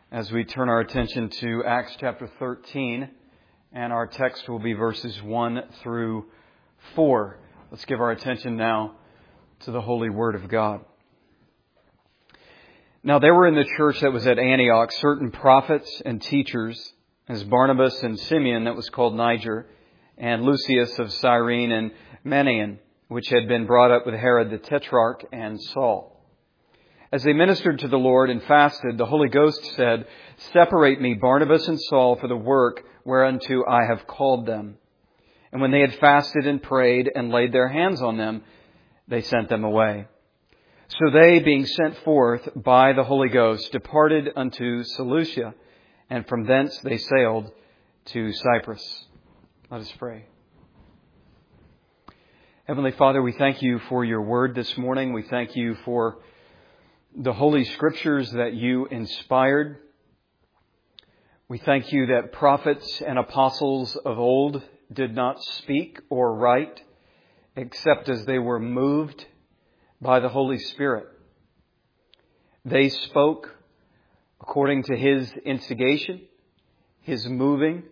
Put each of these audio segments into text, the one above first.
as we turn our attention to Acts chapter 13, and our text will be verses 1 through 4. Let's give our attention now to the holy Word of God. Now there were in the church that was at Antioch certain prophets and teachers, as Barnabas and Simeon that was called Niger, and Lucius of Cyrene and Manaen, which had been brought up with Herod the Tetrarch and Saul. As they ministered to the Lord and fasted, the Holy Ghost said, "Separate me, Barnabas and Saul, for the work whereunto I have called them." And when they had fasted and prayed and laid their hands on them, they sent them away. So they, being sent forth by the Holy Ghost, departed unto Seleucia, and from thence they sailed to Cyprus. Let us pray. Heavenly Father, we thank you for your word this morning. We thank you for the Holy Scriptures that you inspired. We thank you that prophets and apostles of old did not speak or write except as they were moved by the Holy Spirit. They spoke according to His instigation, His moving,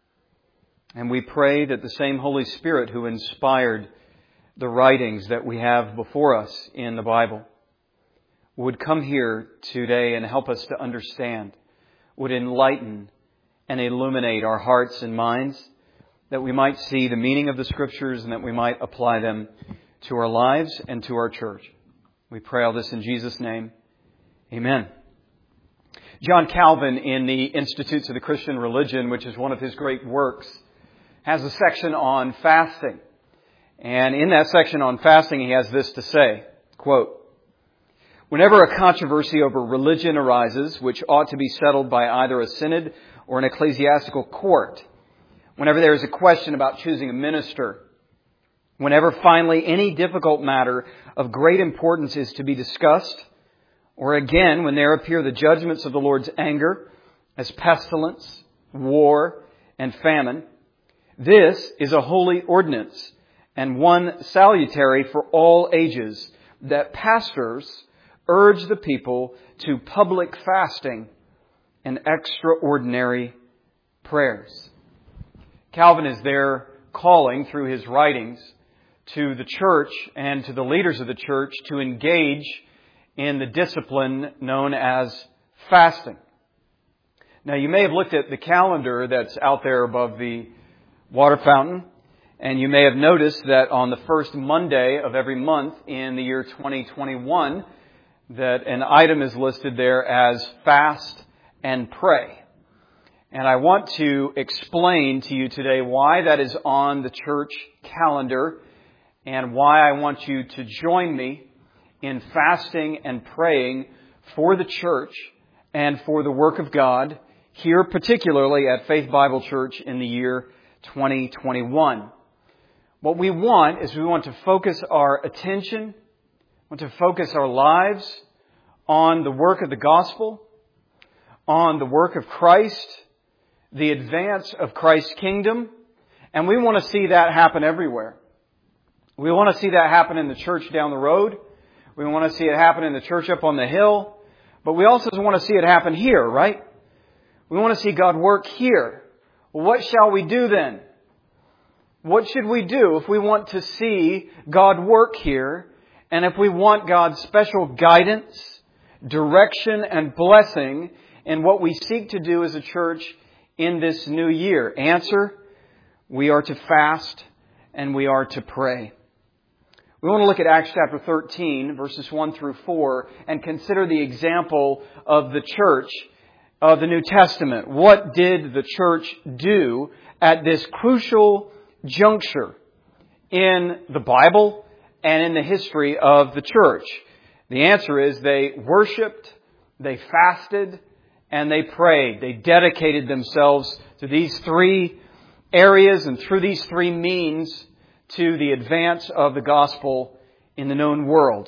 and we pray that the same Holy Spirit who inspired the writings that we have before us in the Bible would come here today and help us to understand, would enlighten and illuminate our hearts and minds, that we might see the meaning of the Scriptures and that we might apply them to our lives and to our church. We pray all this in Jesus' name. Amen. John Calvin, in the Institutes of the Christian Religion, which is one of his great works, has a section on fasting. And in that section on fasting, he has this to say, quote, "Whenever a controversy over religion arises, which ought to be settled by either a synod or an ecclesiastical court, whenever there is a question about choosing a minister, whenever finally any difficult matter of great importance is to be discussed, or again when there appear the judgments of the Lord's anger as pestilence, war, and famine, this is a holy ordinance and one salutary for all ages, that pastors urge the people to public fasting and extraordinary prayers." Calvin is there calling through his writings to the church and to the leaders of the church to engage in the discipline known as fasting. Now, you may have looked at the calendar that's out there above the water fountain, and you may have noticed that on the first Monday of every month in the year 2021, that an item is listed there as fast and pray. And I want to explain to you today why that is on the church calendar and why I want you to join me in fasting and praying for the church and for the work of God here, particularly at Faith Bible Church in the year 2021. What we want is we want to focus our attention, want to focus our lives on the work of the gospel, on the work of Christ, the advance of Christ's kingdom, and we want to see that happen everywhere. We want to see that happen in the church down the road. We want to see it happen in the church up on the hill. But we also want to see it happen here, right? We want to see God work here. Well, what shall we do then? What should we do if we want to see God work here and if we want God's special guidance, direction, and blessing in what we seek to do as a church in this new year? Answer, we are to fast and we are to pray. We want to look at Acts chapter 13, verses 1 through 4, and consider the example of the church of the New Testament. What did the church do at this crucial juncture in the Bible and in the history of the church? The answer is they worshiped, they fasted, and they prayed. They dedicated themselves to these three areas and through these three means to the advance of the gospel in the known world.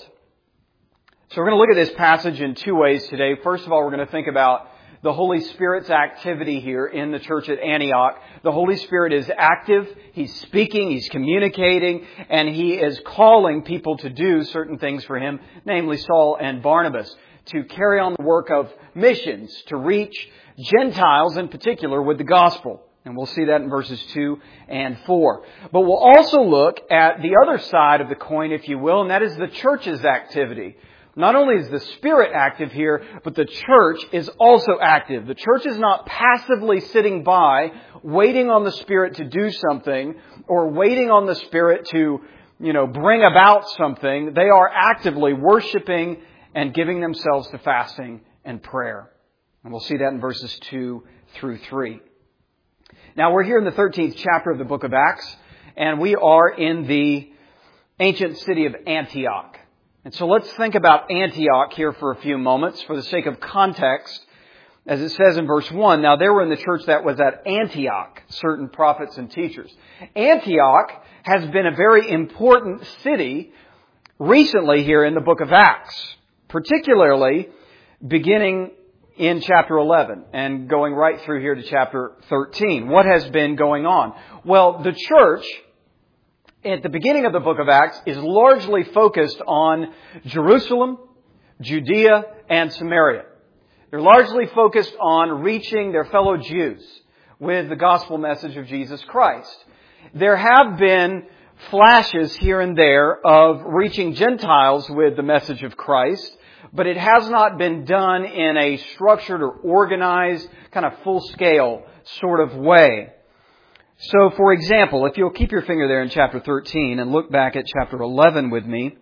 So we're going to look at this passage in two ways today. First of all, we're going to think about the Holy Spirit's activity here in the church at Antioch. The Holy Spirit is active. He's speaking. He's communicating. And He is calling people to do certain things for Him, namely Saul and Barnabas. to carry on the work of missions, to reach Gentiles in particular with the gospel. And we'll see that in verses 2 and 4. But we'll also look at the other side of the coin, if you will, and that is the church's activity. Not only is the Spirit active here, but the church is also active. The church is not passively sitting by, waiting on the Spirit to do something, or waiting on the Spirit to, bring about something. They are actively worshiping and giving themselves to fasting and prayer. And we'll see that in verses 2 through 3. Now, we're here in the 13th chapter of the book of Acts, and we are in the ancient city of Antioch. And so let's think about Antioch here for a few moments for the sake of context. As it says in verse 1, now there were in the church that was at Antioch certain prophets and teachers. Antioch has been a very important city recently here in the book of Acts, particularly beginning in chapter 11 and going right through here to chapter 13. What has been going on? Well, the church at the beginning of the book of Acts is largely focused on Jerusalem, Judea, and Samaria. They're largely focused on reaching their fellow Jews with the gospel message of Jesus Christ. There have been flashes here and there of reaching Gentiles with the message of Christ, but it has not been done in a structured or organized, kind of full-scale sort of way. So, for example, if you'll keep your finger there in chapter 13 and look back at chapter 11 with me.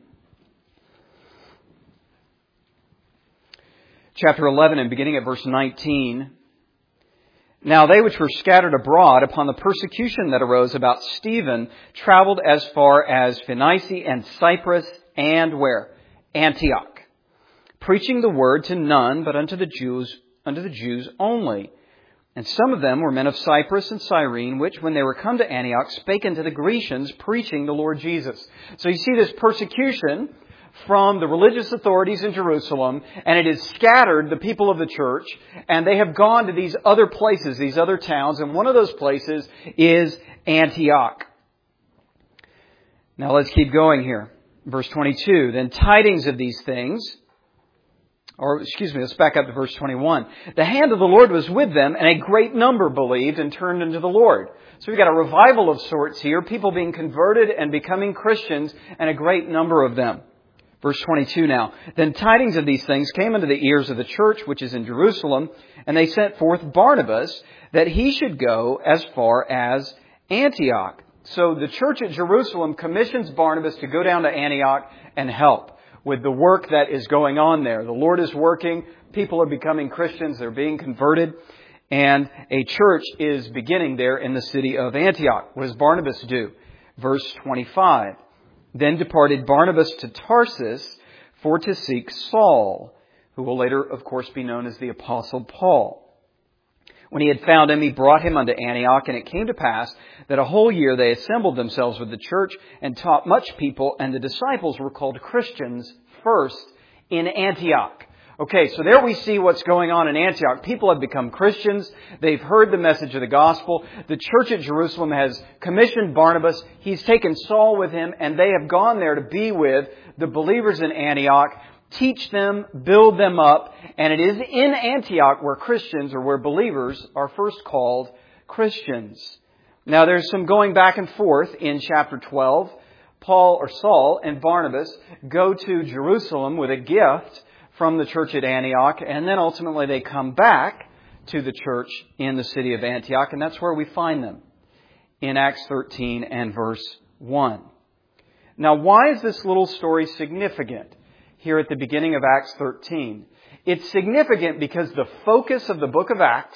Chapter 11 and beginning at verse 19. Now they which were scattered abroad upon the persecution that arose about Stephen traveled as far as Phoenicia and Cyprus and where? Antioch, preaching the word to none but unto the Jews only. And some of them were men of Cyprus and Cyrene, which, when they were come to Antioch, spake unto the Grecians, preaching the Lord Jesus. So you see this persecution from the religious authorities in Jerusalem, and it has scattered the people of the church, and they have gone to these other places, these other towns, and one of those places is Antioch. Now let's keep going here. Verse 22, then tidings of these things, let's back up to verse 21. The hand of the Lord was with them, and a great number believed and turned unto the Lord. So we've got a revival of sorts here, people being converted and becoming Christians, and a great number of them. Verse 22 now. Then tidings of these things came unto the ears of the church which is in Jerusalem, and they sent forth Barnabas, that he should go as far as Antioch. So the church at Jerusalem commissions Barnabas to go down to Antioch and help with the work that is going on there. The Lord is working. People are becoming Christians. They're being converted. And a church is beginning there in the city of Antioch. What does Barnabas do? Verse 25. Then departed Barnabas to Tarsus for to seek Saul, who will later, of course, be known as the Apostle Paul. When he had found him, he brought him unto Antioch, and it came to pass that a whole year they assembled themselves with the church and taught much people, and the disciples were called Christians first in Antioch. Okay, so there we see what's going on in Antioch. People have become Christians. They've heard the message of the gospel. The church at Jerusalem has commissioned Barnabas. He's taken Saul with him, and they have gone there to be with the believers in Antioch, teach them, build them up. And it is in Antioch where Christians, or where believers, are first called Christians. Now there's some going back and forth in chapter 12. Saul and Barnabas go to Jerusalem with a gift from the church at Antioch, and then ultimately they come back to the church in the city of Antioch, and that's where we find them, in Acts 13 and verse 1. Now, why is this little story significant here at the beginning of Acts 13? It's significant because the focus of the book of Acts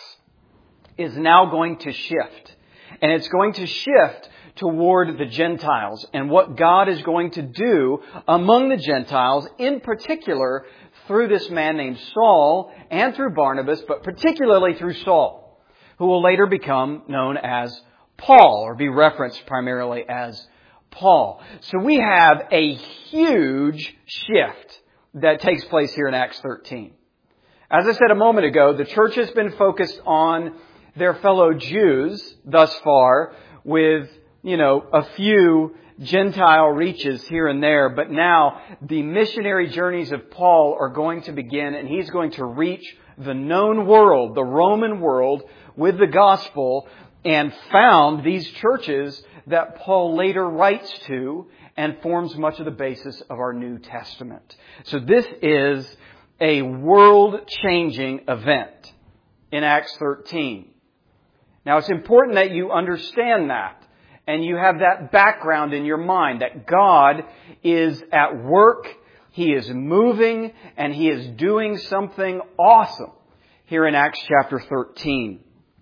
is now going to shift, and it's going to shift toward the Gentiles and what God is going to do among the Gentiles, in particular through this man named Saul and through Barnabas, but particularly through Saul, who will later become known as Paul, or be referenced primarily as Paul. So we have a huge shift that takes place here in Acts 13. As I said a moment ago, the church has been focused on their fellow Jews thus far with, a few Gentile reaches here and there, but now the missionary journeys of Paul are going to begin, and he's going to reach the known world, the Roman world, with the gospel, and found these churches that Paul later writes to and forms much of the basis of our New Testament. So this is a world-changing event in Acts 13. Now it's important that you understand that and you have that background in your mind that God is at work, He is moving, and He is doing something awesome here in Acts chapter 13.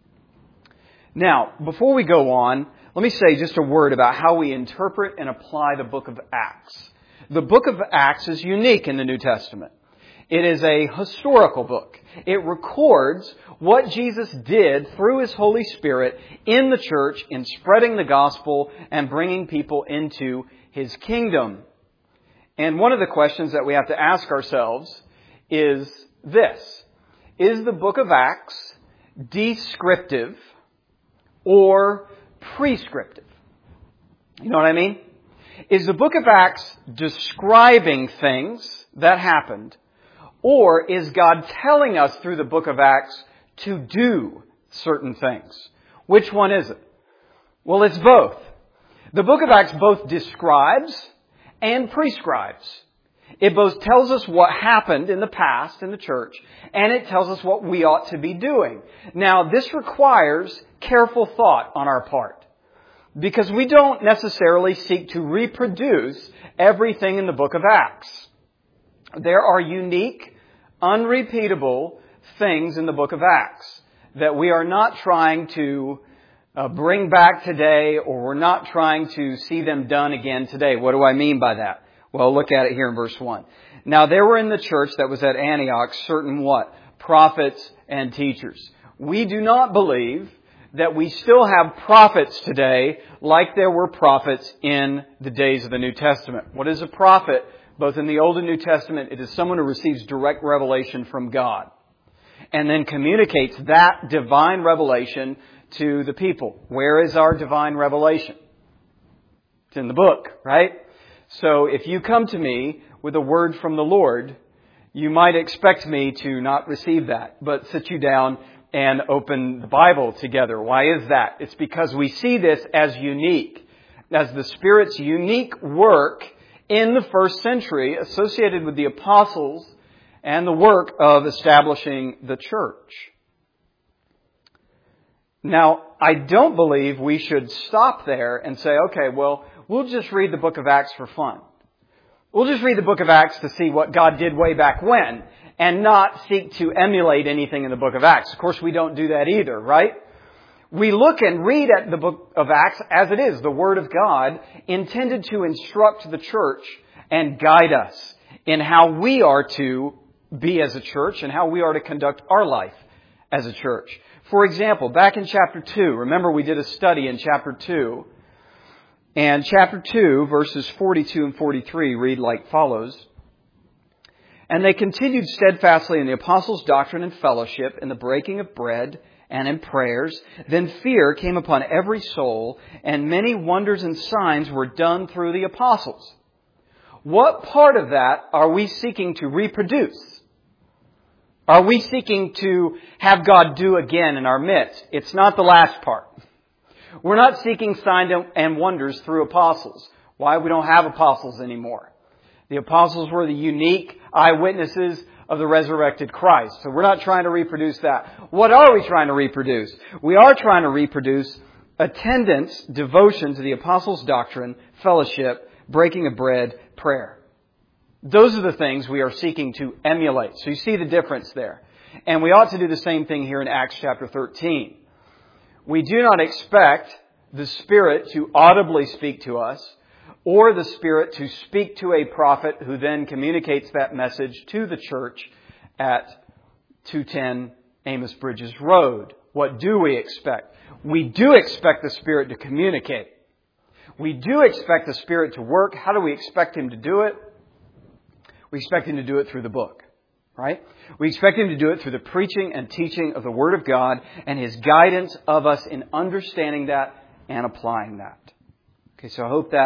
Now, before we go on, let me say just a word about how we interpret and apply the book of Acts. The book of Acts is unique in the New Testament. It is a historical book. It records what Jesus did through His Holy Spirit in the church in spreading the gospel and bringing people into His kingdom. And one of the questions that we have to ask ourselves is this: is the book of Acts descriptive or prescriptive? You know what I mean? Is the book of Acts describing things that happened, or is God telling us through the book of Acts to do certain things? Which one is it? Well, it's both. The book of Acts both describes and prescribes. It both tells us what happened in the past in the church, and it tells us what we ought to be doing. Now, this requires careful thought on our part, because we don't necessarily seek to reproduce everything in the book of Acts. There are unique, unrepeatable things in the book of Acts that we are not trying to bring back today, or we're not trying to see them done again today. What do I mean by that? Well, look at it here in verse 1. Now there were in the church that was at Antioch certain what? Prophets and teachers. We do not believe that we still have prophets today like there were prophets in the days of the New Testament. What is a prophet? Both in the Old and New Testament, it is someone who receives direct revelation from God and then communicates that divine revelation to the people. Where is our divine revelation? It's in the book, right? So if you come to me with a word from the Lord, you might expect me to not receive that, but sit you down and open the Bible together. Why is that? It's because we see this as unique, as the Spirit's unique work in the first century associated with the apostles and the work of establishing the church. Now, I don't believe we should stop there and say, okay, well, we'll just read the book of Acts for fun. We'll just read the book of Acts to see what God did way back when and not seek to emulate anything in the book of Acts. Of course, we don't do that either, right? We look and read at the book of Acts as it is, the Word of God, intended to instruct the church and guide us in how we are to be as a church and how we are to conduct our life as a church. For example, back in chapter 2, remember we did a study in chapter 2, and chapter 2, verses 42 and 43 read like follows. And they continued steadfastly in the apostles' doctrine and fellowship, in the breaking of bread, and in prayers. Then fear came upon every soul, and many wonders and signs were done through the apostles. What part of that are we seeking to reproduce? Are we seeking to have God do again in our midst? It's not the last part. We're not seeking signs and wonders through apostles. Why? We don't have apostles anymore. The apostles were the unique eyewitnesses of the resurrected Christ. So we're not trying to reproduce that. What are we trying to reproduce? We are trying to reproduce attendance, devotion to the apostles' doctrine, fellowship, breaking of bread, prayer. Those are the things we are seeking to emulate. So you see the difference there. And we ought to do the same thing here in Acts chapter 13. We do not expect the Spirit to audibly speak to us, or the Spirit to speak to a prophet who then communicates that message to the church at 210 Amos Bridges Road. What do we expect? We do expect the Spirit to communicate. We do expect the Spirit to work. How do we expect Him to do it? We expect Him to do it through the book, right? We expect Him to do it through the preaching and teaching of the Word of God and His guidance of us in understanding that and applying that. Okay, so I hope that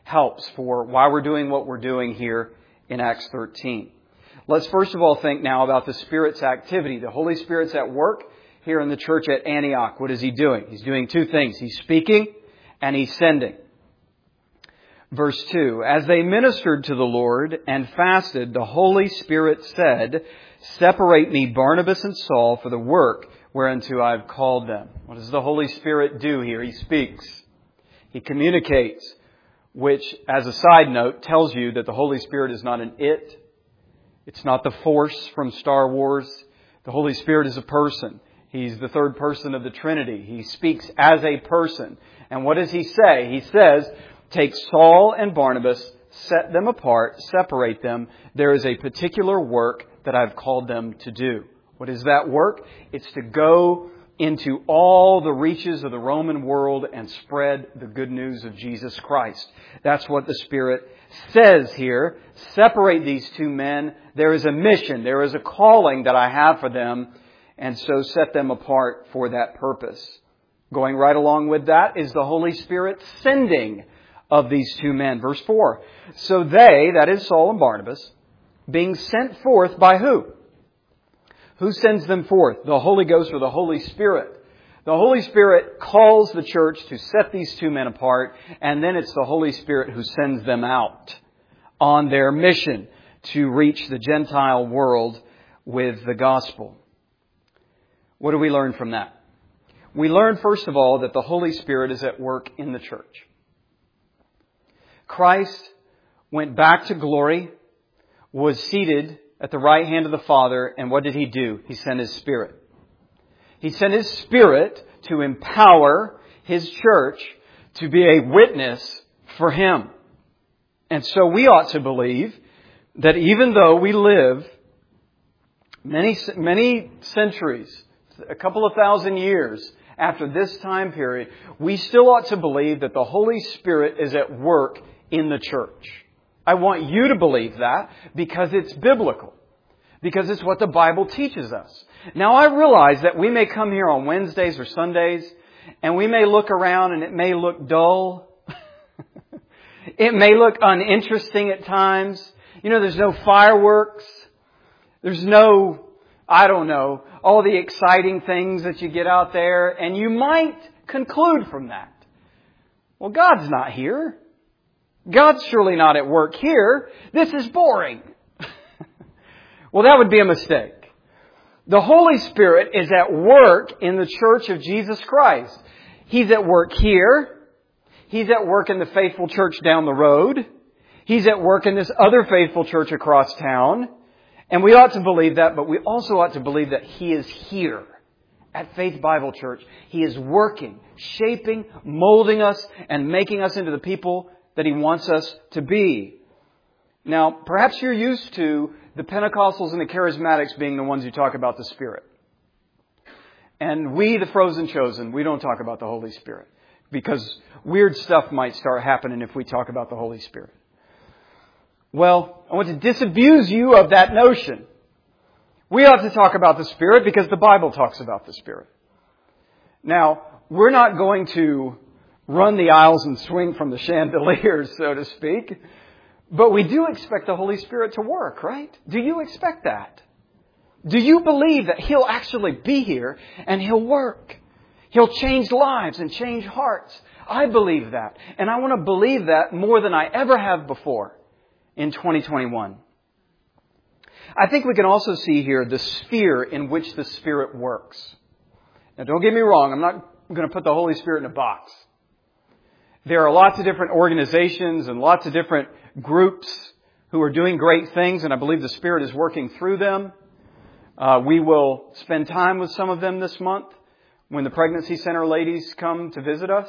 helps for why we're doing what we're doing here in Acts 13. Let's first of all think now about the Spirit's activity. The Holy Spirit's at work here in the church at Antioch. What is He doing? He's doing two things. He's speaking and He's sending. Verse 2, as they ministered to the Lord and fasted, the Holy Spirit said, separate me Barnabas and Saul for the work whereunto I have called them. What does the Holy Spirit do here? He speaks. He communicates, which, as a side note, tells you that the Holy Spirit is not an it. It's not the Force from Star Wars. The Holy Spirit is a person. He's the third person of the Trinity. He speaks as a person. And what does He say? He says, take Saul and Barnabas, set them apart, separate them. There is a particular work that I've called them to do. What is that work? It's to go into all the reaches of the Roman world and spread the good news of Jesus Christ. That's what the Spirit says here. Separate these two men. There is a mission. There is a calling that I have for them. And so set them apart for that purpose. Going right along with that is the Holy Spirit sending of these two men. Verse 4. So they, that is Saul and Barnabas, being sent forth by who? Who sends them forth? The Holy Ghost or the Holy Spirit? The Holy Spirit calls the church to set these two men apart, and then it's the Holy Spirit who sends them out on their mission to reach the Gentile world with the gospel. What do we learn from that? We learn, first of all, that the Holy Spirit is at work in the church. Christ went back to glory, was seated at the right hand of the Father, and what did He do? He sent His Spirit. He sent His Spirit to empower His church to be a witness for Him. And so we ought to believe that even though we live many centuries, a couple of thousand years after this time period, we still ought to believe that the Holy Spirit is at work in the church. I want you to believe that because it's biblical. Because it's what the Bible teaches us. Now I realize that we may come here on Wednesdays or Sundays and we may look around and it may look dull. It may look uninteresting at times. You know, there's no fireworks. There's no, all the exciting things that you get out there. And you might conclude from that, well, God's not here. God's surely not at work here. This is boring. Well, that would be a mistake. The Holy Spirit is at work in the church of Jesus Christ. He's at work here. He's at work in the faithful church down the road. He's at work in this other faithful church across town. And we ought to believe that, but we also ought to believe that He is here at Faith Bible Church. He is working, shaping, molding us, and making us into the people that He wants us to be. Now, perhaps you're used to the Pentecostals and the Charismatics being the ones who talk about the Spirit. And we, the frozen chosen, we don't talk about the Holy Spirit. Because weird stuff might start happening if we talk about the Holy Spirit. Well, I want to disabuse you of that notion. We ought to talk about the Spirit because the Bible talks about the Spirit. Now, we're not going to run the aisles and swing from the chandeliers, so to speak. But we do expect the Holy Spirit to work, right? Do you expect that? Do you believe that He'll actually be here and He'll work? He'll change lives and change hearts. I believe that. And I want to believe that more than I ever have before in 2021. I think we can also see here the sphere in which the Spirit works. Now, don't get me wrong. I'm not going to put the Holy Spirit in a box. There are lots of different organizations and lots of different groups who are doing great things, and I believe the Spirit is working through them. We will spend time with some of them this month when the pregnancy center ladies come to visit us.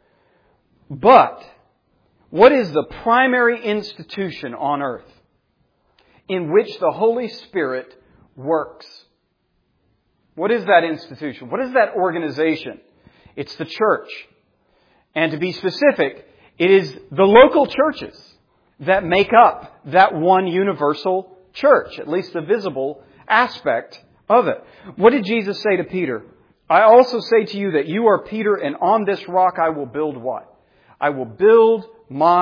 But what is the primary institution on earth in which the Holy Spirit works? What is that institution? What is that organization? It's the church. And to be specific, it is the local churches that make up that one universal church, at least the visible aspect of it. What did Jesus say to Peter? I also say to you that you are Peter, and on this rock I will build what? I will build my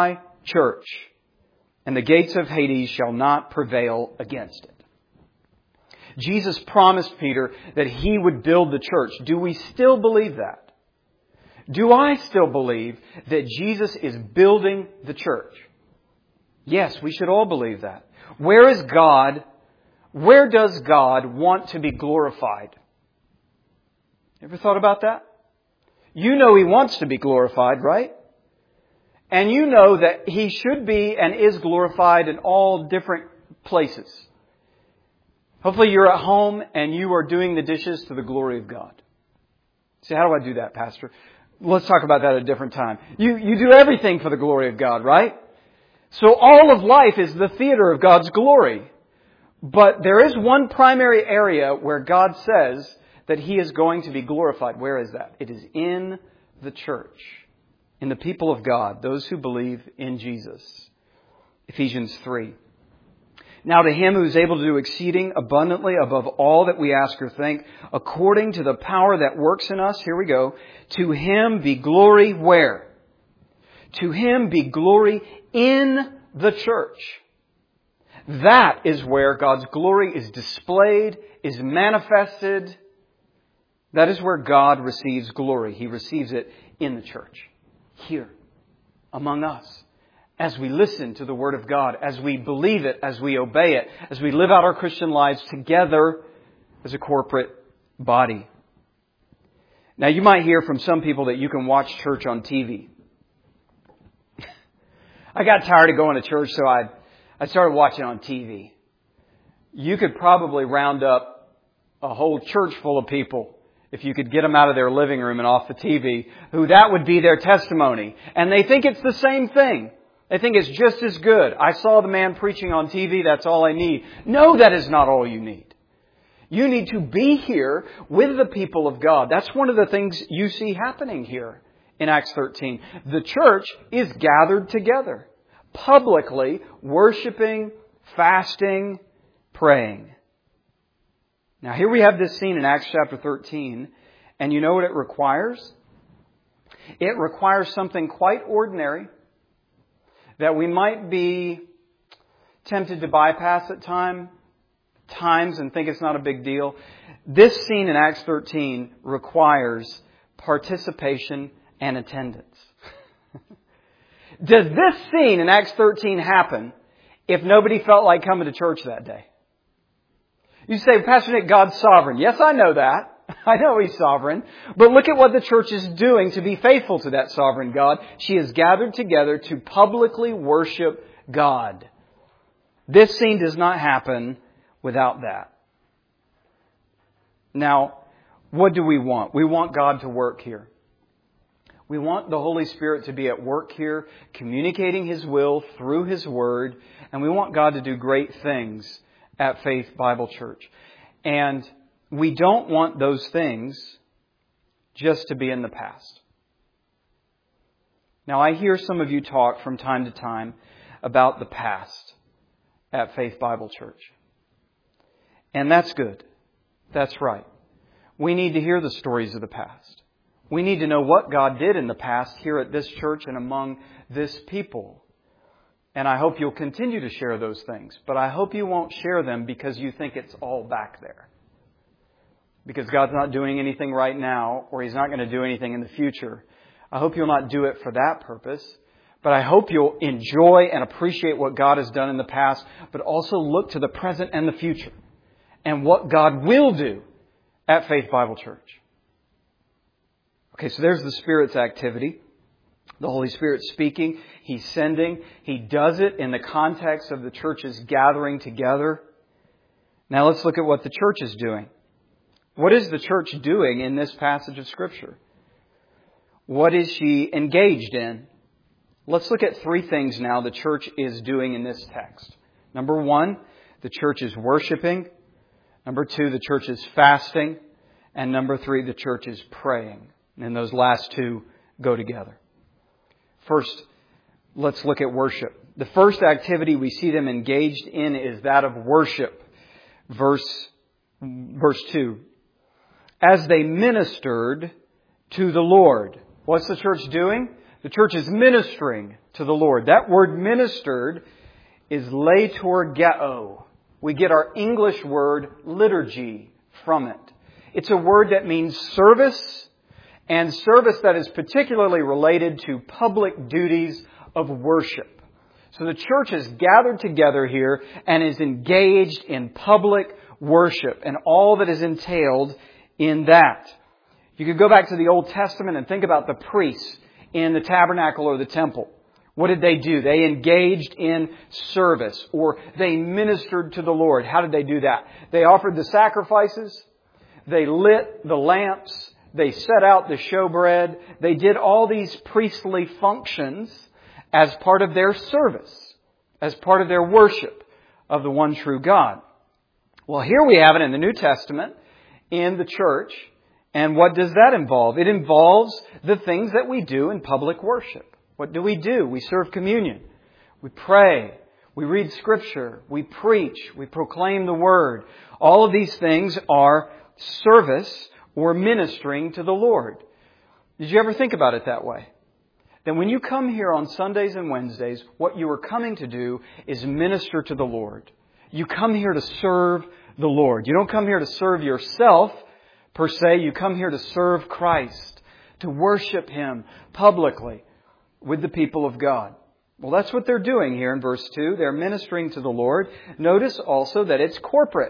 church, and the gates of Hades shall not prevail against it. Jesus promised Peter that He would build the church. Do we still believe that? Do I still believe that Jesus is building the church? Yes, we should all believe that. Where is God? Where does God want to be glorified? Ever thought about that? You know He wants to be glorified, right? And you know that He should be and is glorified in all different places. Hopefully you're at home and you are doing the dishes to the glory of God. See, how do I do that, Pastor? Let's talk about that at a different time. You do everything for the glory of God, right? So all of life is the theater of God's glory. But there is one primary area where God says that He is going to be glorified. Where is that? It is in the church, in the people of God, those who believe in Jesus. Ephesians 3. Now to Him who is able to do exceeding abundantly above all that we ask or think, according to the power that works in us, here we go, to Him be glory where? To Him be glory in the church. That is where God's glory is displayed, is manifested. That is where God receives glory. He receives it in the church, here, among us. As we listen to the Word of God, as we believe it, as we obey it, as we live out our Christian lives together as a corporate body. Now, you might hear from some people that you can watch church on TV. I got tired of going to church, so I started watching on TV. You could probably round up a whole church full of people, if you could get them out of their living room and off the TV, who that would be their testimony. And they think it's the same thing. They think it's just as good. I saw the man preaching on TV, that's all I need. No, that is not all you need. You need to be here with the people of God. That's one of the things you see happening here in Acts 13. The church is gathered together, publicly worshiping, fasting, praying. Now here we have this scene in Acts chapter 13, and you know what it requires? It requires something quite ordinary that we might be tempted to bypass at times and think it's not a big deal. This scene in Acts 13 requires participation and attendance. Does this scene in Acts 13 happen if nobody felt like coming to church that day? You say, Pastor Nick, God's sovereign. Yes, I know that. I know He's sovereign. But look at what the church is doing to be faithful to that sovereign God. She is gathered together to publicly worship God. This scene does not happen without that. Now, what do we want? We want God to work here. We want the Holy Spirit to be at work here, communicating His will through His Word. And we want God to do great things at Faith Bible Church. And we don't want those things just to be in the past. Now, I hear some of you talk from time to time about the past at Faith Bible Church. And that's good. That's right. We need to hear the stories of the past. We need to know what God did in the past here at this church and among this people. And I hope you'll continue to share those things. But I hope you won't share them because you think it's all back there. Because God's not doing anything right now, or He's not going to do anything in the future. I hope you'll not do it for that purpose. But I hope you'll enjoy and appreciate what God has done in the past, but also look to the present and the future and what God will do at Faith Bible Church. Okay, so there's the Spirit's activity. The Holy Spirit speaking. He's sending. He does it in the context of the church's gathering together. Now let's look at what the church is doing. What is the church doing in this passage of Scripture? What is she engaged in? Let's look at three things now the church is doing in this text. Number one, the church is worshiping. Number two, the church is fasting. And number three, the church is praying. And those last two go together. First, let's look at worship. The first activity we see them engaged in is that of worship. Verse 2. As they ministered to the Lord. What's the church doing? The church is ministering to the Lord. That word ministered is liturgeo. We get our English word liturgy from it. It's a word that means service, and service that is particularly related to public duties of worship. So the church is gathered together here and is engaged in public worship and all that is entailed in that. You could go back to the Old Testament and think about the priests in the tabernacle or the temple. What did they do? They engaged in service, or they ministered to the Lord. How did they do that? They offered the sacrifices. They lit the lamps. They set out the showbread. They did all these priestly functions as part of their service, as part of their worship of the one true God. Well, here we have it in the New Testament, in the church. And what does that involve? It involves the things that we do in public worship. What do? We serve communion. We pray. We read Scripture. We preach. We proclaim the Word. All of these things are service or ministering to the Lord. Did you ever think about it that way? Then when you come here on Sundays and Wednesdays, what you are coming to do is minister to the Lord. You come here to serve the Lord. You don't come here to serve yourself, per se. You come here to serve Christ, to worship Him publicly with the people of God. Well, that's what they're doing here in verse 2. They're ministering to the Lord. Notice also that it's corporate.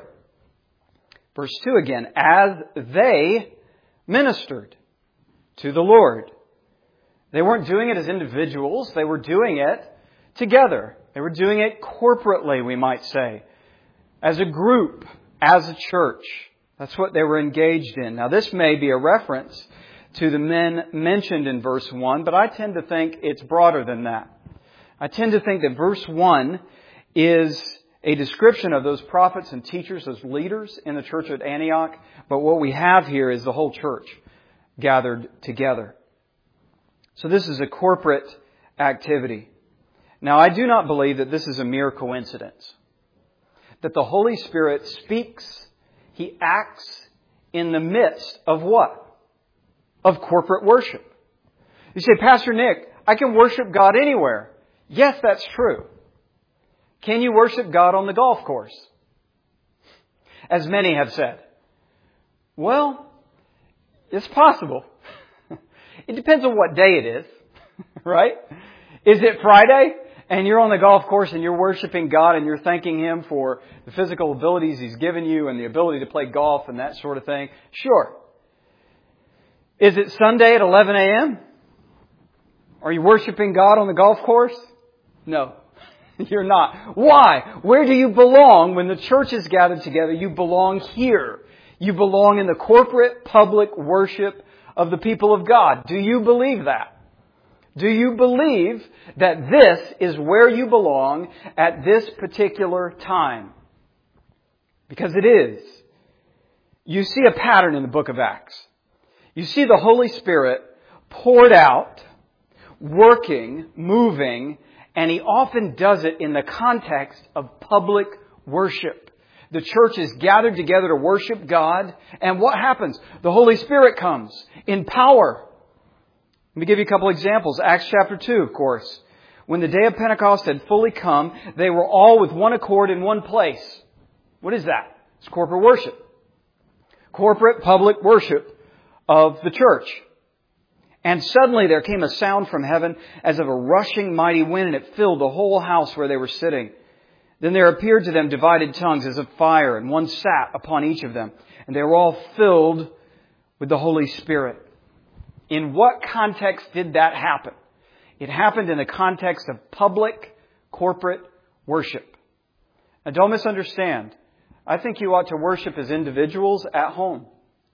Verse 2 again, as they ministered to the Lord. They weren't doing it as individuals. They were doing it together. They were doing it corporately, we might say. As a group, as a church. That's what they were engaged in. Now, this may be a reference to the men mentioned in verse 1, but I tend to think it's broader than that. I tend to think that verse 1 is a description of those prophets and teachers, those leaders in the church at Antioch. But what we have here is the whole church gathered together. So this is a corporate activity. Now, I do not believe that this is a mere coincidence. That the Holy Spirit speaks, He acts in the midst of what? Of corporate worship. You say, Pastor Nick, I can worship God anywhere. Yes, that's true. Can you worship God on the golf course? As many have said. Well, it's possible. It depends on what day it is, right? Is it Friday and you're on the golf course and you're worshiping God and you're thanking Him for the physical abilities He's given you and the ability to play golf and that sort of thing? Sure. Is it Sunday at 11 a.m.? Are you worshiping God on the golf course? No, you're not. Why? Where do you belong when the church is gathered together? You belong here. You belong in the corporate public worship of the people of God. Do you believe that? Do you believe that this is where you belong at this particular time? Because it is. You see a pattern in the book of Acts. You see the Holy Spirit poured out, working, moving, and He often does it in the context of public worship. The church is gathered together to worship God. And what happens? The Holy Spirit comes in power. Let me give you a couple examples. Acts chapter 2, of course. When the day of Pentecost had fully come, they were all with one accord in one place. What is that? It's corporate worship. Corporate public worship of the church. And suddenly there came a sound from heaven as of a rushing mighty wind, and it filled the whole house where they were sitting. Then there appeared to them divided tongues as of fire, and one sat upon each of them. And they were all filled with the Holy Spirit. In what context did that happen? It happened in the context of public, corporate worship. Now don't misunderstand. I think you ought to worship as individuals at home.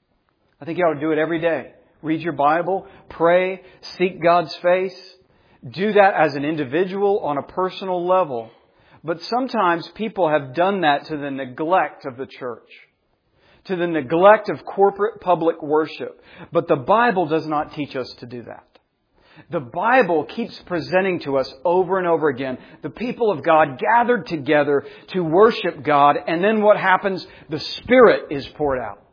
I think you ought to do it every day. Read your Bible, pray, seek God's face. Do that as an individual on a personal level. But sometimes people have done that to the neglect of the church, to the neglect of corporate public worship. But the Bible does not teach us to do that. The Bible keeps presenting to us over and over again the people of God gathered together to worship God. And then what happens? The Spirit is poured out.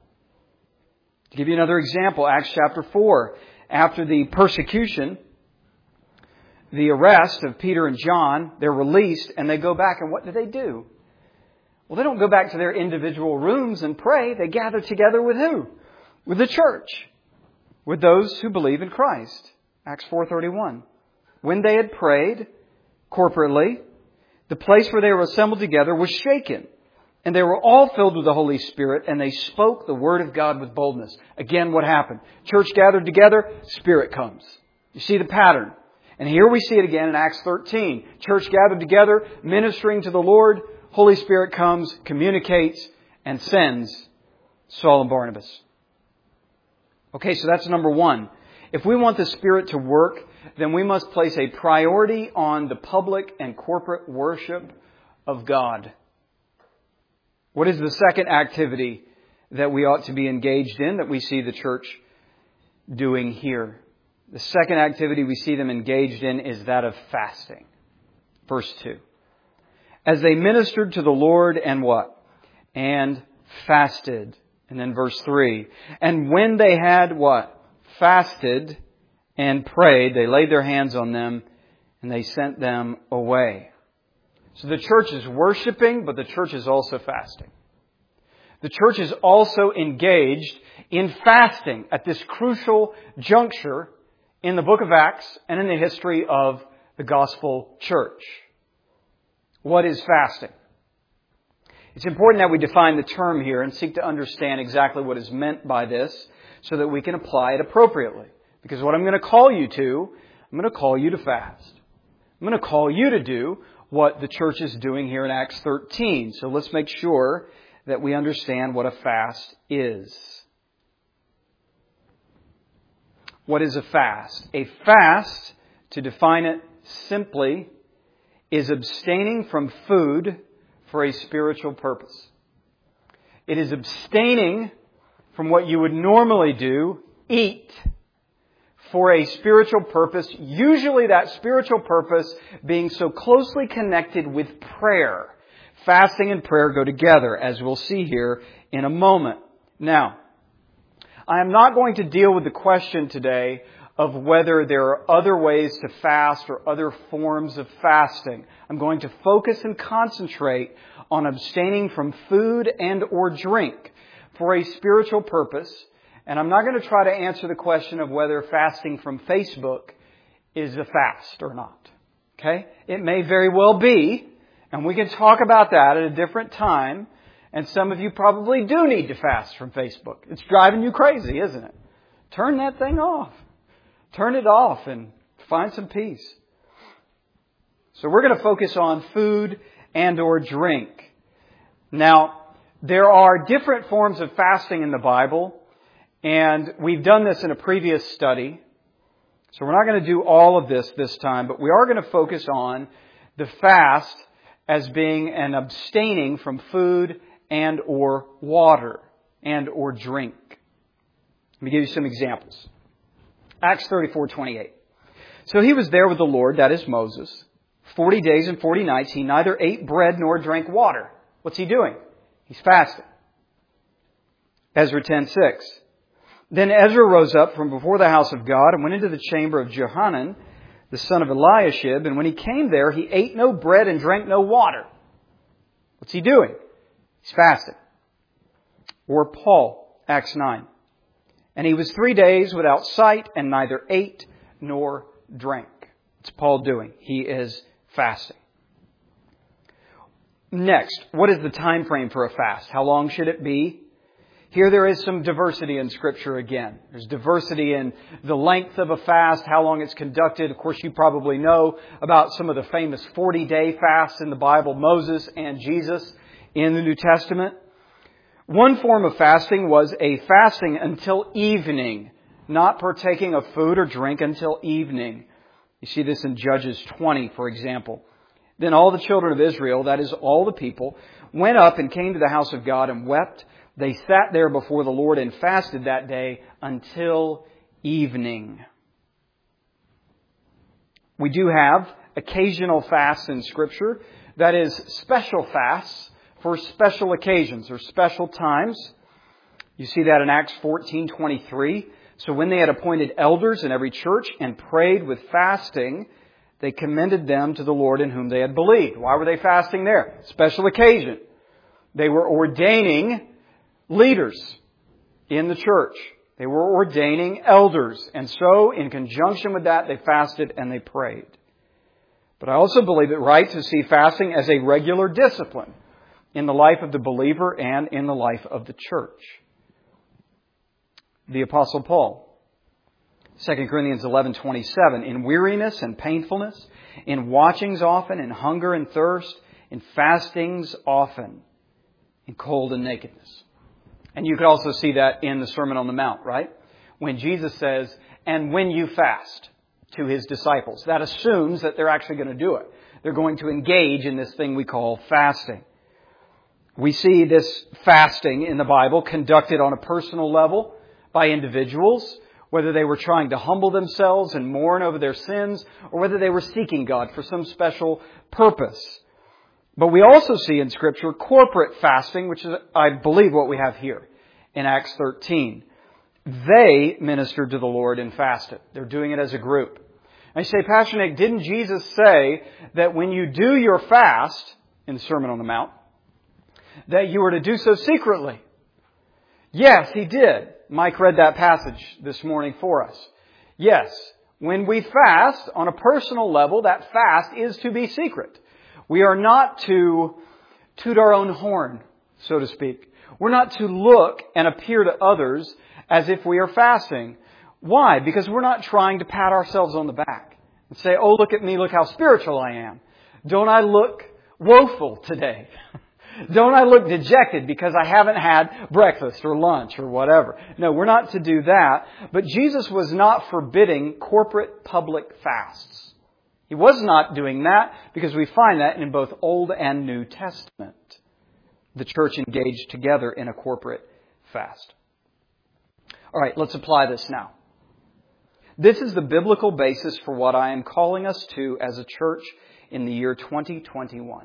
To give you another example, Acts chapter 4. After the persecution the arrest of Peter and John, they're released and they go back. And what do? Well, they don't go back to their individual rooms and pray. They gather together with who? With the church. With those who believe in Christ. Acts 4:31. When they had prayed corporately, the place where they were assembled together was shaken. And they were all filled with the Holy Spirit, and they spoke the Word of God with boldness. Again, what happened? Church gathered together, Spirit comes. You see the pattern. And here we see it again in Acts 13. Church gathered together, ministering to the Lord. Holy Spirit comes, communicates, and sends Saul and Barnabas. Okay, so that's number one. If we want the Spirit to work, then we must place a priority on the public and corporate worship of God. What is the second activity that we ought to be engaged in that we see the church doing here? The second activity we see them engaged in is that of fasting. Verse 2. As they ministered to the Lord and what? And fasted. And then verse 3. And when they had what? Fasted and prayed, they laid their hands on them and they sent them away. So the church is worshiping, but the church is also fasting. The church is also engaged in fasting at this crucial juncture in the book of Acts and in the history of the gospel church. What is fasting? It's important that we define the term here and seek to understand exactly what is meant by this so that we can apply it appropriately. Because what I'm going to call you to, I'm going to call you to fast. I'm going to call you to do what the church is doing here in Acts 13. So let's make sure that we understand what a fast is. What is a fast? A fast, to define it simply, is abstaining from food for a spiritual purpose. It is abstaining from what you would normally do, eat, for a spiritual purpose, usually that spiritual purpose being so closely connected with prayer. Fasting and prayer go together, as we'll see here in a moment. Now, I am not going to deal with the question today of whether there are other ways to fast or other forms of fasting. I'm going to focus and concentrate on abstaining from food and or drink for a spiritual purpose. And I'm not going to try to answer the question of whether fasting from Facebook is a fast or not. Okay? It may very well be, and we can talk about that at a different time. And some of you probably do need to fast from Facebook. It's driving you crazy, isn't it? Turn that thing off. Turn it off and find some peace. So we're going to focus on food and or drink. Now, there are different forms of fasting in the Bible. And we've done this in a previous study. So we're not going to do all of this time, but we are going to focus on the fast as being an abstaining from food and or water and or drink. Let me give you some examples. Acts 34:28. So he was there with the Lord, that is Moses, 40 days and 40 nights. He neither ate bread nor drank water. What's he doing? He's fasting. Ezra 10:6. Then Ezra rose up from before the house of God and went into the chamber of Johanan, the son of Eliashib. And when he came there, he ate no bread and drank no water. What's he doing? He's fasting. Or Paul, Acts 9. And he was 3 days without sight and neither ate nor drank. What's Paul doing? He is fasting. Next, what is the time frame for a fast? How long should it be? Here there is some diversity in Scripture again. There's diversity in the length of a fast, how long it's conducted. Of course, you probably know about some of the famous 40-day fasts in the Bible, Moses and Jesus in the New Testament. One form of fasting was a fasting until evening, not partaking of food or drink until evening. You see this in Judges 20, for example. Then all the children of Israel, that is all the people, went up and came to the house of God and wept. They sat there before the Lord and fasted that day until evening. We do have occasional fasts in Scripture. That is, special fasts for special occasions or special times. You see that in Acts 14:23. So when they had appointed elders in every church and prayed with fasting, they commended them to the Lord in whom they had believed. Why were they fasting there? Special occasion. They were ordaining leaders in the church. They were ordaining elders. And so, in conjunction with that, they fasted and they prayed. But I also believe it right to see fasting as a regular discipline in the life of the believer and in the life of the church. The Apostle Paul, 2 Corinthians 11:27, in weariness and painfulness, in watchings often, in hunger and thirst, in fastings often, in cold and nakedness. And you could also see that in the Sermon on the Mount, right? When Jesus says, and when you fast, to His disciples. That assumes that they're actually going to do it. They're going to engage in this thing we call fasting. We see this fasting in the Bible conducted on a personal level by individuals, whether they were trying to humble themselves and mourn over their sins, or whether they were seeking God for some special purpose. But we also see in Scripture corporate fasting, which is, I believe, what we have here in Acts 13. They ministered to the Lord and fasted. They're doing it as a group. And you say, Pastor Nick, didn't Jesus say that when you do your fast, in the Sermon on the Mount, that you were to do so secretly? Yes, He did. Mike read that passage this morning for us. Yes, when we fast on a personal level, that fast is to be secret. We are not to toot our own horn, so to speak. We're not to look and appear to others as if we are fasting. Why? Because we're not trying to pat ourselves on the back and say, oh, look at me, look how spiritual I am. Don't I look woeful today? Don't I look dejected because I haven't had breakfast or lunch or whatever? No, we're not to do that. But Jesus was not forbidding corporate public fasts. He was not doing that because we find that in both Old and New Testament. The church engaged together in a corporate fast. All right, let's apply this now. This is the biblical basis for what I am calling us to as a church in the year 2021.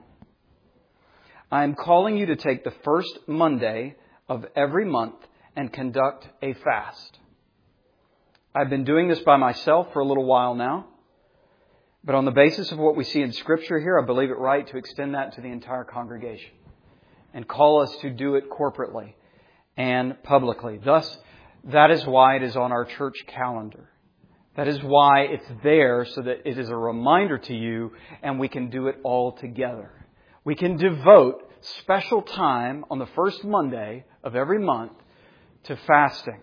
I am calling you to take the first Monday of every month and conduct a fast. I've been doing this by myself for a little while now, but on the basis of what we see in Scripture here, I believe it right to extend that to the entire congregation and call us to do it corporately and publicly. Thus, that is why it is on our church calendar. That is why it's there, so that it is a reminder to you and we can do it all together. We can devote special time on the first Monday of every month to fasting.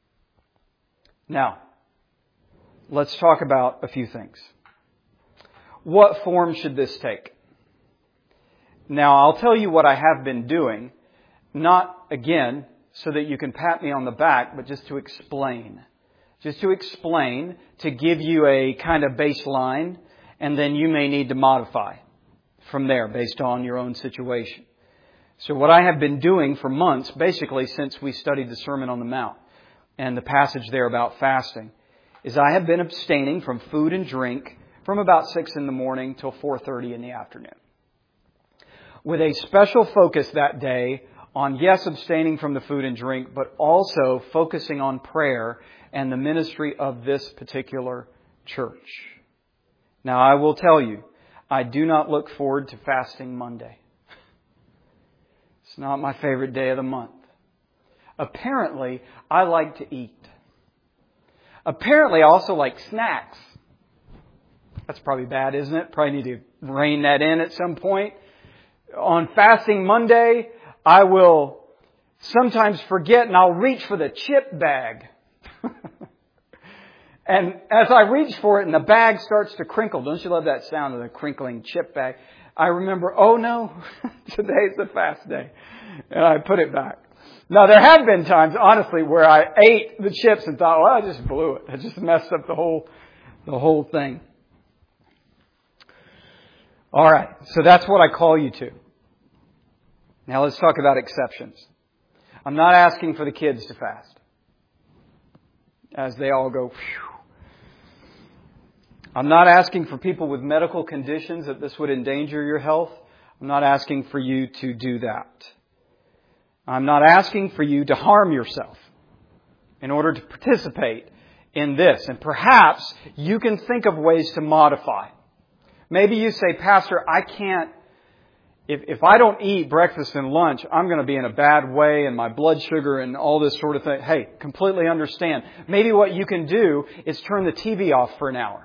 Now, let's talk about a few things. What form should this take? Now, I'll tell you what I have been doing, not, again, so that you can pat me on the back, but just to explain. Just to explain, to give you a kind of baseline, and then you may need to modify from there based on your own situation. So what I have been doing for months, basically since we studied the Sermon on the Mount and the passage there about fasting, is I have been abstaining from food and drink from about 6 in the morning till 4:30 in the afternoon. With a special focus that day on, yes, abstaining from the food and drink, but also focusing on prayer and the ministry of this particular church. Now, I will tell you, I do not look forward to fasting Monday. It's not my favorite day of the month. Apparently, I like to eat. Apparently, I also like snacks. That's probably bad, isn't it? Probably need to rein that in at some point. On fasting Monday, I will sometimes forget and I'll reach for the chip bag. And as I reach for it and the bag starts to crinkle, don't you love that sound of the crinkling chip bag? I remember, oh no, today's the fast day. And I put it back. Now there have been times, honestly, where I ate the chips and thought, well, I just blew it. I just messed up the whole thing. All right, so that's what I call you to. Now let's talk about exceptions. I'm not asking for the kids to fast, as they all go, phew. I'm not asking for people with medical conditions that this would endanger your health. I'm not asking for you to do that. I'm not asking for you to harm yourself in order to participate in this. And perhaps you can think of ways to modify Maybe you say, Pastor, I can't, if I don't eat breakfast and lunch, I'm going to be in a bad way and my blood sugar and all this sort of thing. Hey, completely understand. Maybe what you can do is turn the TV off for an hour.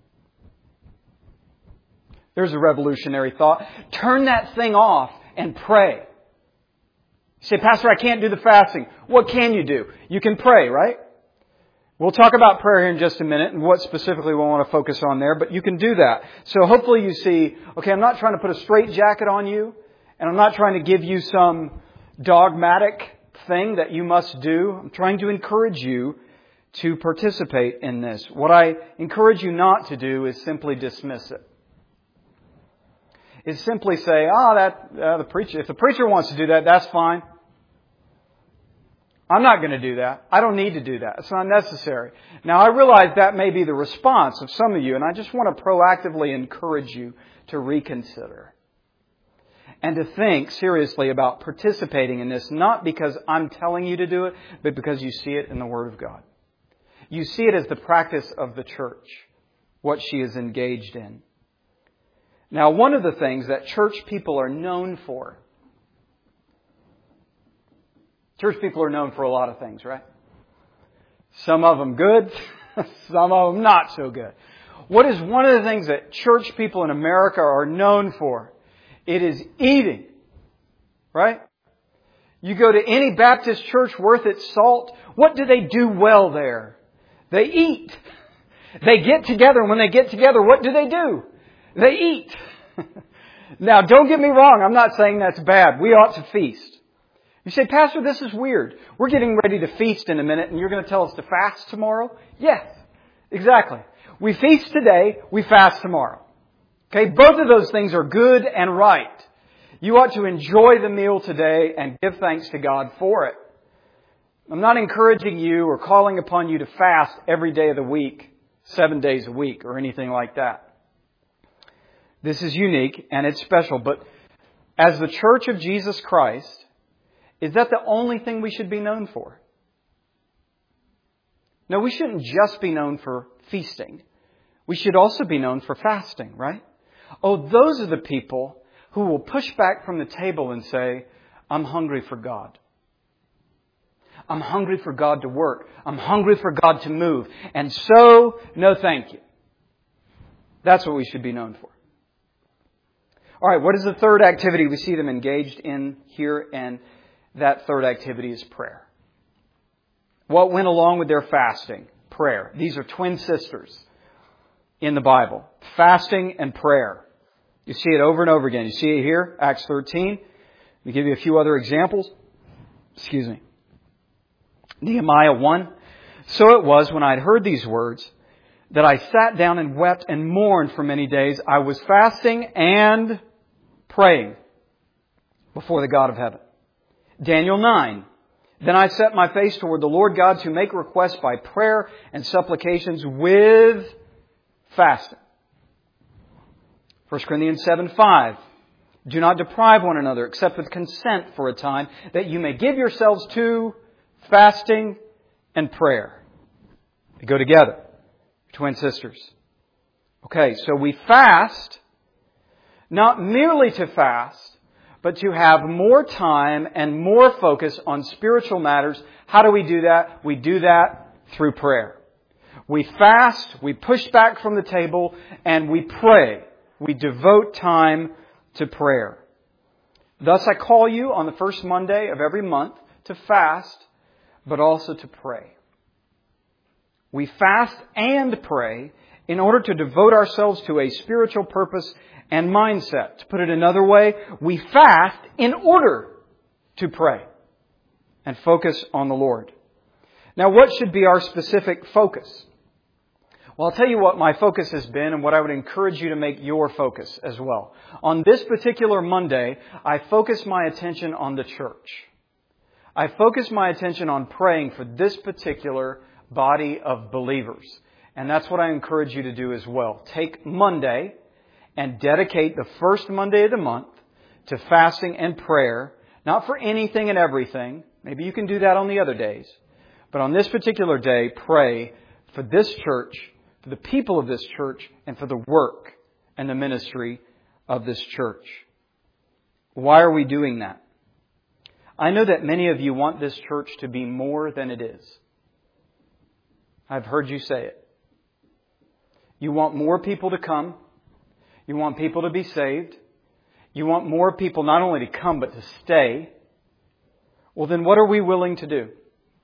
There's a revolutionary thought. Turn that thing off and pray. You say, Pastor, I can't do the fasting. What can you do? You can pray, right? We'll talk about prayer here in just a minute and what specifically we want to focus on there, but you can do that. So hopefully you see, okay, I'm not trying to put a straitjacket on you, and I'm not trying to give you some dogmatic thing that you must do. I'm trying to encourage you to participate in this. What I encourage you not to do is simply dismiss it. Is simply say, the preacher, if the preacher wants to do that, that's fine. I'm not going to do that. I don't need to do that. It's not necessary. Now, I realize that may be the response of some of you, and I just want to proactively encourage you to reconsider and to think seriously about participating in this, not because I'm telling you to do it, but because you see it in the Word of God. You see it as the practice of the church, what she is engaged in. Now, one of the things that church people are known for, church people are known for a lot of things, right? Some of them good, some of them not so good. What is one of the things that church people in America are known for? It is eating, right? You go to any Baptist church worth its salt, what do they do well there? They eat. They get together, and when they get together, what do? They eat. Now, don't get me wrong, I'm not saying that's bad. We ought to feast. You say, Pastor, this is weird. We're getting ready to feast in a minute, and you're going to tell us to fast tomorrow? Yes, exactly. We feast today, we fast tomorrow. Okay, both of those things are good and right. You ought to enjoy the meal today and give thanks to God for it. I'm not encouraging you or calling upon you to fast every day of the week, 7 days a week, or anything like that. This is unique and it's special, but as the Church of Jesus Christ, is that the only thing we should be known for? No, we shouldn't just be known for feasting. We should also be known for fasting, right? Oh, those are the people who will push back from the table and say, I'm hungry for God. I'm hungry for God to work. I'm hungry for God to move. And so, no thank you. That's what we should be known for. All right, what is the third activity we see them engaged in here? And that third activity is prayer. What went along with their fasting? Prayer. These are twin sisters in the Bible. Fasting and prayer. You see it over and over again. You see it here, Acts 13. Let me give you a few other examples. Excuse me. Nehemiah 1. So it was when I had heard these words that I sat down and wept and mourned for many days. I was fasting and praying before the God of heaven. Daniel 9. Then I set my face toward the Lord God to make requests by prayer and supplications with fasting. 1 Corinthians 7:5. Do not deprive one another except with consent for a time, that you may give yourselves to fasting and prayer. They go together. Twin sisters. Okay, so we fast, not merely to fast, but to have more time and more focus on spiritual matters. How do we do that? We do that through prayer. We fast, we push back from the table, and we pray. We devote time to prayer. Thus I call you on the first Monday of every month to fast, but also to pray. We fast and pray in order to devote ourselves to a spiritual purpose and mindset. To put it another way, we fast in order to pray and focus on the Lord. Now, what should be our specific focus? Well, I'll tell you what my focus has been and what I would encourage you to make your focus as well. On this particular Monday, I focus my attention on the church. I focus my attention on praying for this particular body of believers. And that's what I encourage you to do as well. Take Monday and dedicate the first Monday of the month to fasting and prayer, not for anything and everything. Maybe you can do that on the other days. But on this particular day, pray for this church, for the people of this church, and for the work and the ministry of this church. Why are we doing that? I know that many of you want this church to be more than it is. I've heard you say it. You want more people to come. You want people to be saved. You want more people not only to come but to stay. Well, then what are we willing to do?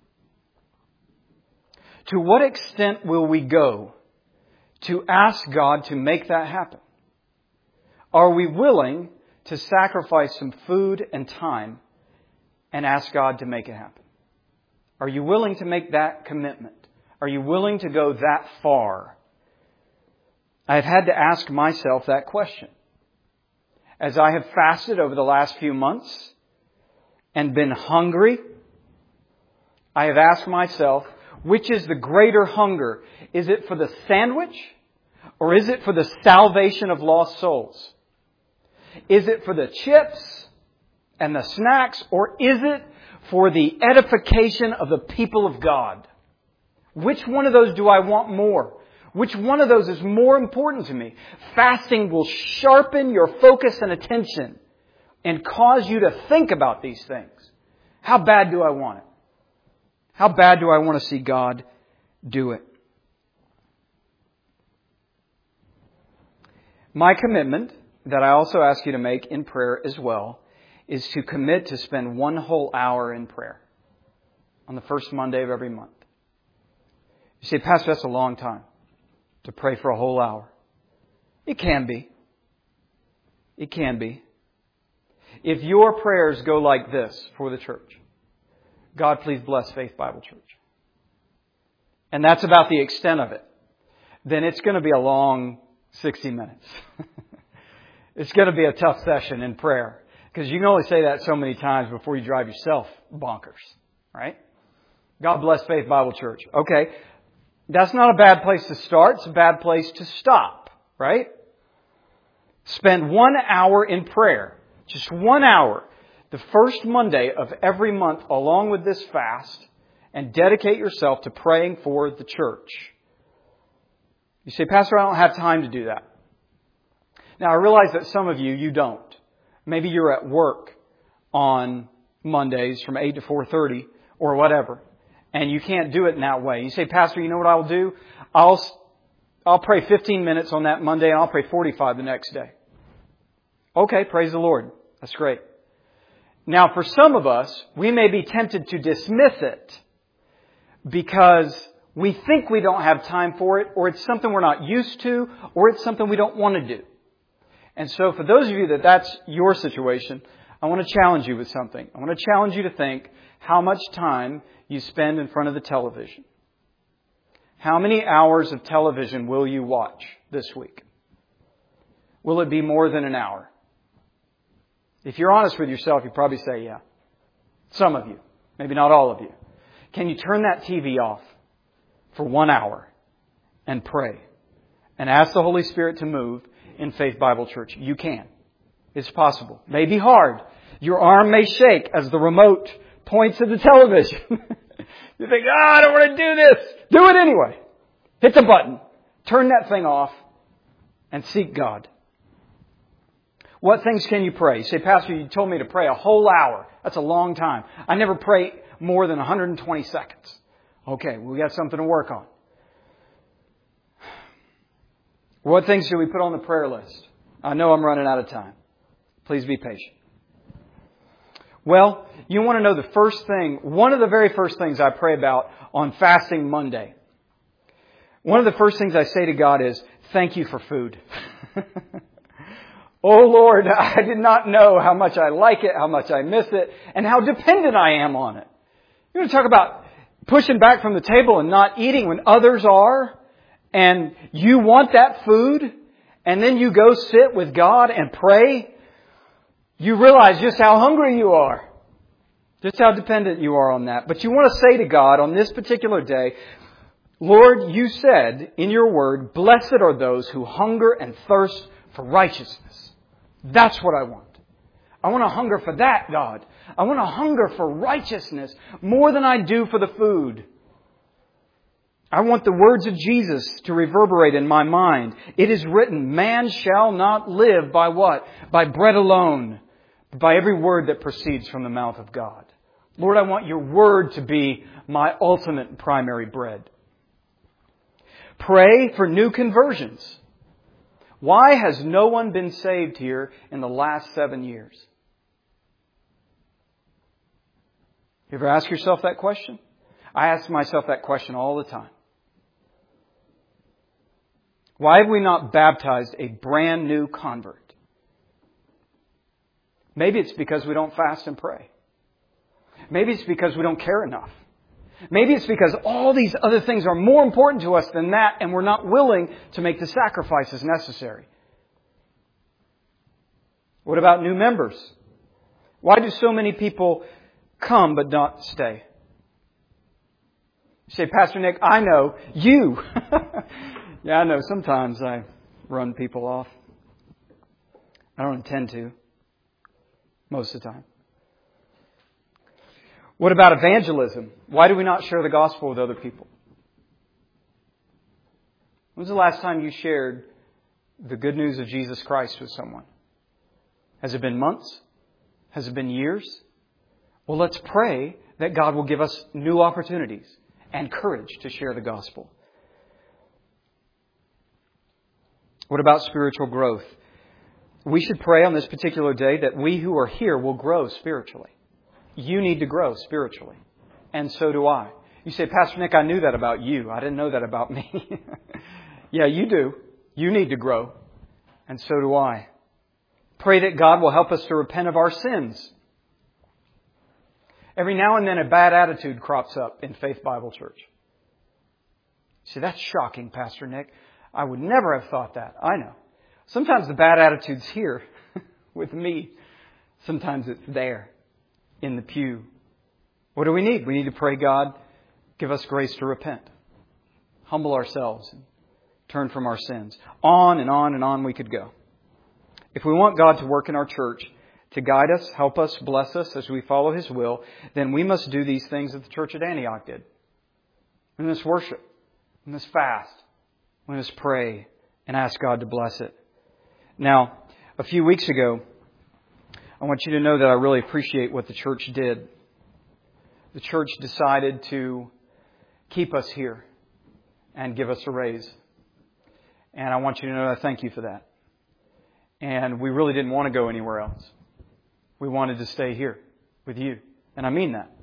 To what extent will we go to ask God to make that happen? Are we willing to sacrifice some food and time and ask God to make it happen? Are you willing to make that commitment? Are you willing to go that far? I've had to ask myself that question. As I have fasted over the last few months and been hungry, I have asked myself, which is the greater hunger? Is it for the sandwich or is it for the salvation of lost souls? Is it for the chips and the snacks or is it for the edification of the people of God? Which one of those do I want more? Which one of those is more important to me? Fasting will sharpen your focus and attention and cause you to think about these things. How bad do I want it? How bad do I want to see God do it? My commitment, that I also ask you to make in prayer as well, is to commit to spend 1 whole hour in prayer on the first Monday of every month. You say, Pastor, that's a long time to pray for a whole hour. It can be. It can be. If your prayers go like this for the church, God, please bless Faith Bible Church. And that's about the extent of it. Then it's going to be a long 60 minutes. It's going to be a tough session in prayer. Because you can only say that so many times before you drive yourself bonkers. Right? God bless Faith Bible Church. Okay. That's not a bad place to start. It's a bad place to stop. Right? Spend 1 hour in prayer. Just 1 hour. The first Monday of every month along with this fast. And dedicate yourself to praying for the church. You say, Pastor, I don't have time to do that. Now, I realize that some of you don't. Maybe you're at work on Mondays from 8 to 4:30 or whatever. And you can't do it in that way. You say, Pastor, you know what I'll do? I'll pray 15 minutes on that Monday and I'll pray 45 the next day. Okay, praise the Lord. That's great. Now, for some of us, we may be tempted to dismiss it because we think we don't have time for it, or it's something we're not used to, or it's something we don't want to do. And so for those of you that's your situation, I want to challenge you with something. I want to challenge you to think how much time you spend in front of the television. How many hours of television will you watch this week? Will it be more than an hour? If you're honest with yourself, you probably say, yeah. Some of you. Maybe not all of you. Can you turn that TV off for 1 hour and pray and ask the Holy Spirit to move in Faith Bible Church? You can. It's possible. It may be hard. Your arm may shake as the remote points at the television. You think, I don't want to do this. Do it anyway. Hit the button. Turn that thing off and seek God. What things can you pray? You say, Pastor, you told me to pray a whole hour. That's a long time. I never pray more than 120 seconds. Okay, we got something to work on. What things should we put on the prayer list? I know I'm running out of time. Please be patient. Well, you want to know the first thing, one of the very first things I pray about on Fasting Monday. One of the first things I say to God is, thank you for food. Oh Lord, I did not know how much I like it, how much I miss it, and how dependent I am on it. You want to talk about pushing back from the table and not eating when others are, and you want that food, and then you go sit with God and pray. You realize just how hungry you are, just how dependent you are on that. But you want to say to God on this particular day, Lord, you said in your word, blessed are those who hunger and thirst for righteousness. That's what I want. I want to hunger for that, God. I want to hunger for righteousness more than I do for the food. I want the words of Jesus to reverberate in my mind. It is written, man shall not live by what? By bread alone, but by every word that proceeds from the mouth of God. Lord, I want your word to be my ultimate and primary bread. Pray for new conversions. Why has no one been saved here in the last 7 years? You ever ask yourself that question? I ask myself that question all the time. Why have we not baptized a brand new convert? Maybe it's because we don't fast and pray. Maybe it's because we don't care enough. Maybe it's because all these other things are more important to us than that, and we're not willing to make the sacrifices necessary. What about new members? Why do so many people come but not stay? You say, Pastor Nick, I know you. Yeah, I know. Sometimes I run people off. I don't intend to. Most of the time. What about evangelism? Why do we not share the gospel with other people? When was the last time you shared the good news of Jesus Christ with someone? Has it been months? Has it been years? Well, let's pray that God will give us new opportunities and courage to share the gospel. What about spiritual growth? We should pray on this particular day that we who are here will grow spiritually. You need to grow spiritually. And so do I. You say, Pastor Nick, I knew that about you. I didn't know that about me. Yeah, you do. You need to grow. And so do I. Pray that God will help us to repent of our sins. Every now and then a bad attitude crops up in Faith Bible Church. You say, that's shocking, Pastor Nick. I would never have thought that. I know. Sometimes the bad attitude's here with me. Sometimes it's there in the pew. What do we need? We need to pray, God, give us grace to repent. Humble ourselves and turn from our sins. On and on and on we could go. If we want God to work in our church, to guide us, help us, bless us as we follow His will, then we must do these things that the church at Antioch did. We must worship. We must fast. We must pray and ask God to bless it. Now, a few weeks ago, I want you to know that I really appreciate what the church did. The church decided to keep us here and give us a raise. And I want you to know that I thank you for that. And we really didn't want to go anywhere else. We wanted to stay here with you. And I mean that.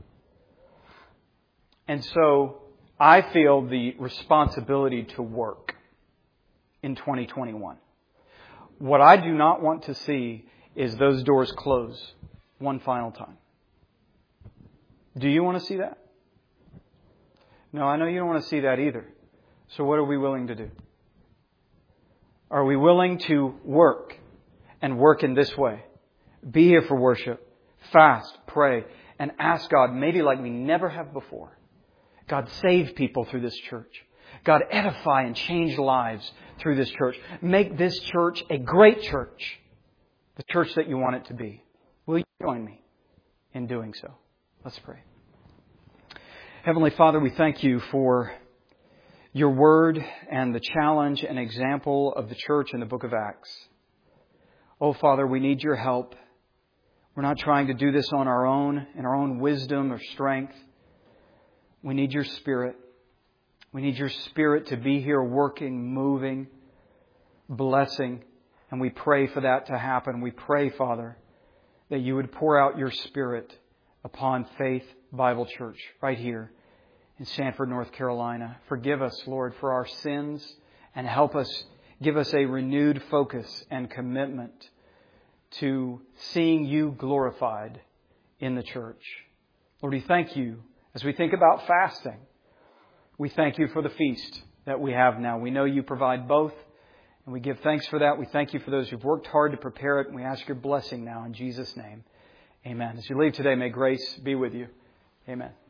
And so I feel the responsibility to work in 2021. What I do not want to see is those doors close one final time. Do you want to see that? No, I know you don't want to see that either. So what are we willing to do? Are we willing to work and work in this way? Be here for worship, fast, pray, and ask God, maybe like we never have before. God, save people through this church. God, edify and change lives through this church. Make this church a great church. The church that you want it to be. Will you join me in doing so? Let's pray. Heavenly Father, we thank you for your word and the challenge and example of the church in the book of Acts. Oh, Father, we need your help. We're not trying to do this on our own, in our own wisdom or strength. We need your Spirit. We need your Spirit to be here working, moving, blessing. And we pray for that to happen. We pray, Father, that you would pour out your Spirit upon Faith Bible Church right here in Sanford, North Carolina. Forgive us, Lord, for our sins and help us, give us a renewed focus and commitment to seeing you glorified in the church. Lord, we thank you as we think about fasting. We thank you for the feast that we have now. We know you provide both, and we give thanks for that. We thank you for those who've worked hard to prepare it, and we ask your blessing now in Jesus' name. Amen. As you leave today, may grace be with you. Amen.